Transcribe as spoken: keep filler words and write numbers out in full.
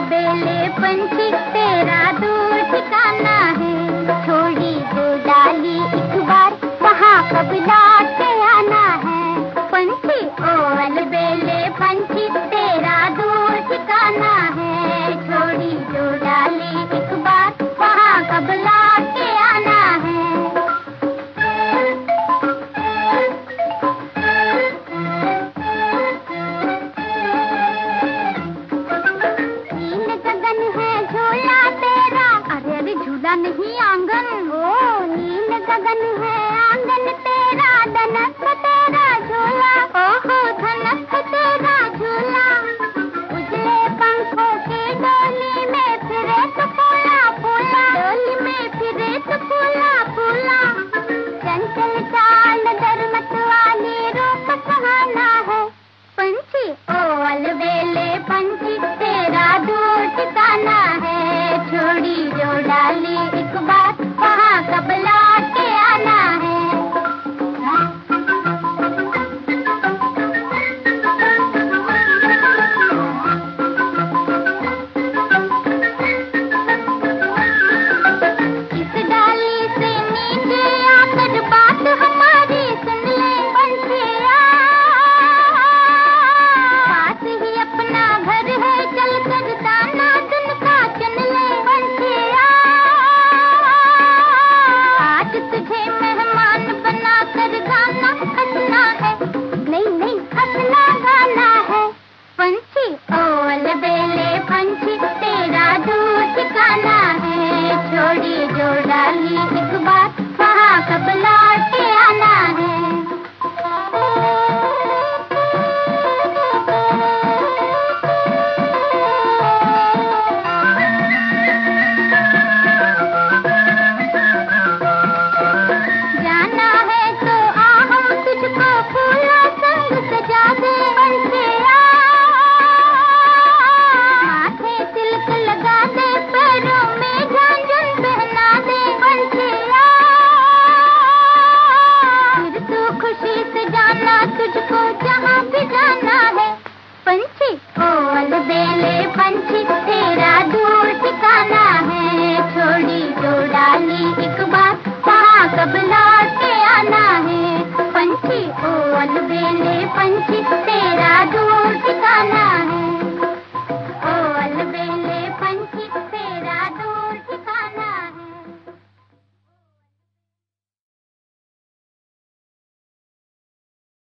बेले पंछी तेरा दूर ठिकाना है, छोड़ी दो डाली एक बार वहाँ कब लौट के आना है। पंछी ओ अलबेले पंछी तेरा दूर ठिकाना है, छोड़ी दो डाली एक बार वहाँ कब लौट के आना है। नील गगन है झूला तेरा, अरे अरे झूला नहीं आंगन, ओ नील गगन है